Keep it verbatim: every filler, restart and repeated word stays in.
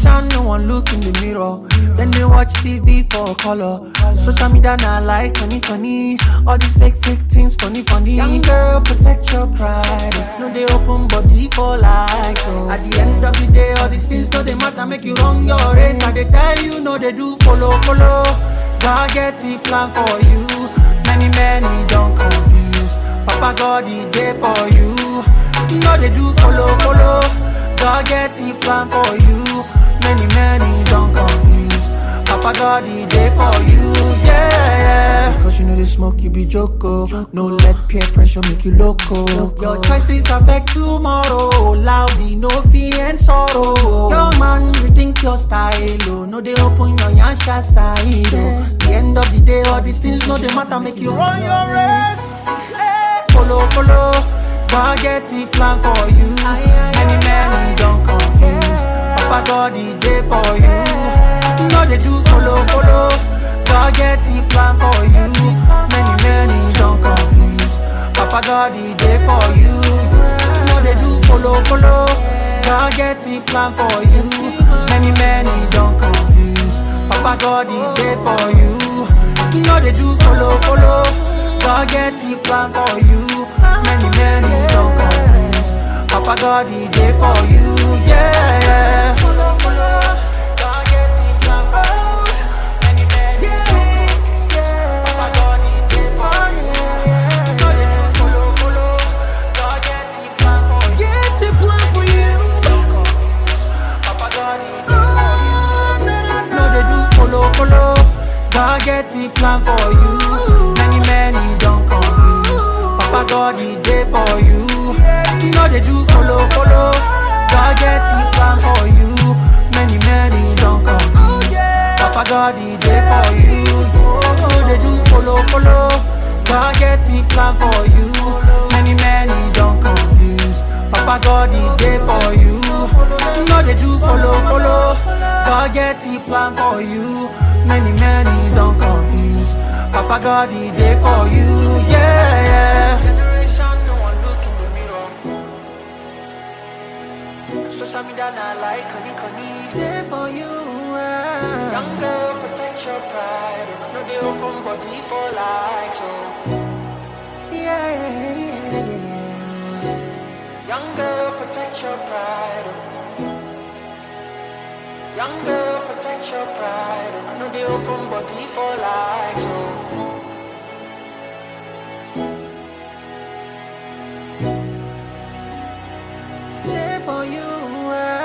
Generation, no one look in the mirror. Then they watch T V for color. Social media now like funny, funny. All these fake, fake things, funny, funny. Young girl, protect your pride. No, they open body for likes. So at the end of the day, all these things no they matter. Make you run your race. I they tell you, no they do follow, follow. God get a plan for you. Many, many don't confuse. Papa God is there for you. No they do follow, follow. God get a plan for you. Many, many don't confuse. Papa God is there for you, yeah. Because you know the smoke you be joko. No let peer pressure make you loco. Your choices affect tomorrow. Loudy, no fear and sorrow. Your man rethink your style. Oh. No they open your yansha side. Oh. The end of the day, all these things no they matter. Make you run your race. Follow, follow. God get a plan for you. Many men don't confuse. Papa God is there for you. No they do follow, follow. God get a plan for you. Many, many don't confuse. Papa God is there for you. No they do follow, follow. God get a plan for you. Many, many don't confuse. Papa God is there for you. No they do follow, follow. God get a plan for you. Many, many don't confuse. Papa God is there for you, yeah. Follow, follow. God get a plan for you. Many, many don't confuse. Papa God is there for you. No, they do follow, follow. God get a plan for you. Get a plan for you. Don't confuse. Papa God is there for you. No, they do follow, follow. God get a plan for you. Many, many don't confuse. Papa God is there for you. No, they do follow, follow. God get a plan for you. Many, many don't confuse. Papa God is there for you. No, they do follow, follow. God get a plan for you. Many, many don't confuse. Papa God is there for you. No, they do follow, follow. God get a plan for you. Many, many don't confuse. Papa God is there for you, yeah. Generation, no one look in the mirror. Social media not like honey, honey. There for you, yeah. Young girl, protect your pride. No, they open body for likes, so yeah, yeah, yeah. Young girl, protect your pride. Young girl, protect your pride. I know they open body for likes, so there for you.